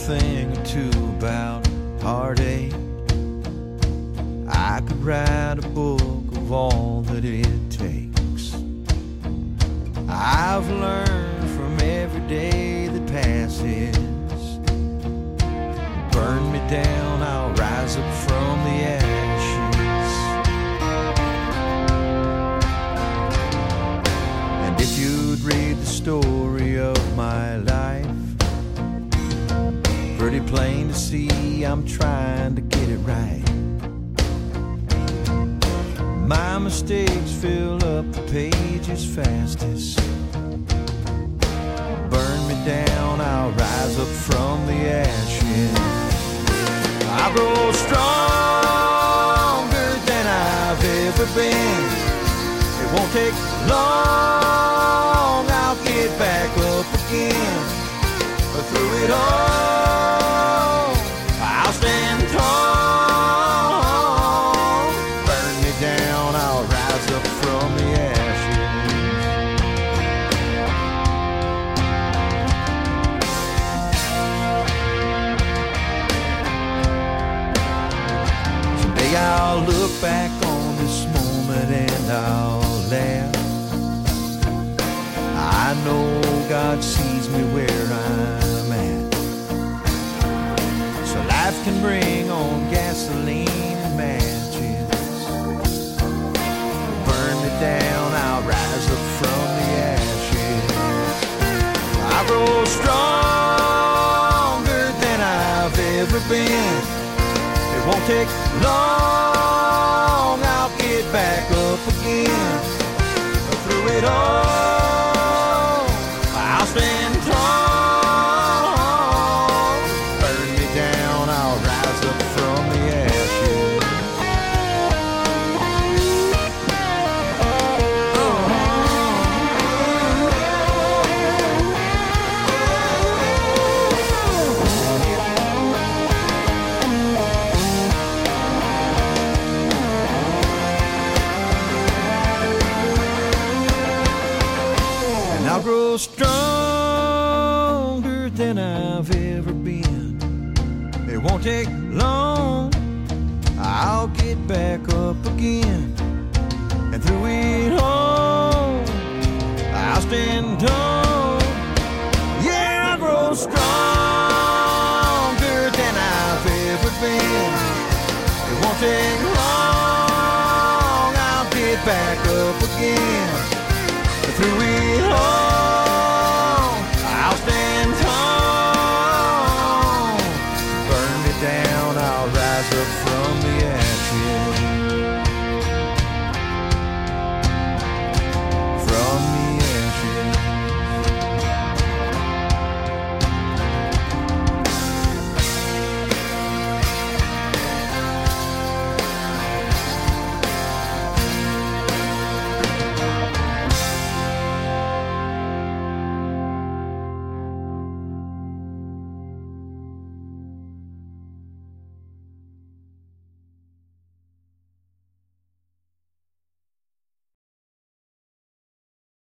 thing or two about heartache. I could write a book of all that it takes. I've learned from every day that passes. Burn me down, I'll rise up from the ashes. And if you'd read the story of my life, pretty plain to see I'm trying to get it right. My mistakes fill up the pages fastest. Burn me down, I'll rise up from the ashes. I grow stronger than I've ever been. It won't take long, I'll get back up again. But through it all, I'll stand tall. Burn me down, I'll rise up from the ashes. Someday I'll look back on this moment and I'll laugh. I know God sees me where I'm at. So life can bring on gasoline and matches. Burn me down, I'll rise up from the ashes. I grow stronger than I've ever been. It won't take long, I'll get back up again. But through it all, I'll stand tall. Burn me down, I'll rise up from the ashes. And I'll grow stronger than I've ever been. It won't take long, I'll get back up again. And through it all, I'll stand tall. Yeah, I'll grow stronger than I've ever been. It won't take long, I'll get back up again.